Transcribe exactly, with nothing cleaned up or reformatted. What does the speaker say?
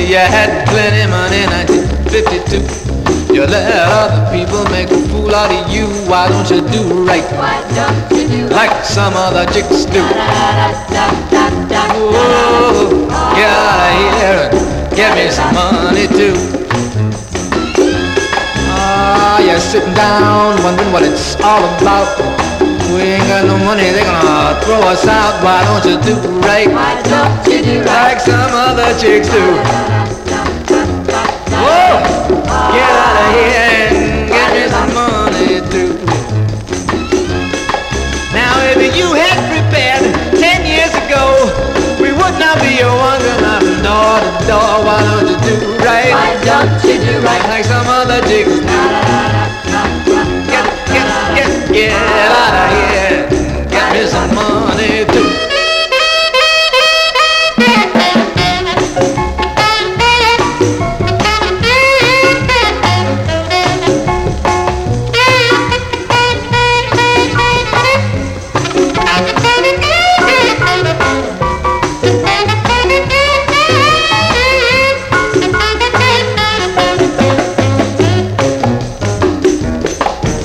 you had plenty money in nineteen fifty-two. You let other people make a fool out of you. Why don't you do right? Why don't you do like right? some other chicks do? Oh, get out of here and get me some money too. Ah, you're sitting down wondering what it's all about. We ain't got no money, they're gonna throw us out. Why don't you do right? Why don't you do right? Like some other chicks do? Whoa! Get out of here and get me some money too. Now if you had prepared ten years ago, we would not be wandering out from door to door. Why don't you do right? Why don't you do right? Like some other chicks do? Get, get, get, get out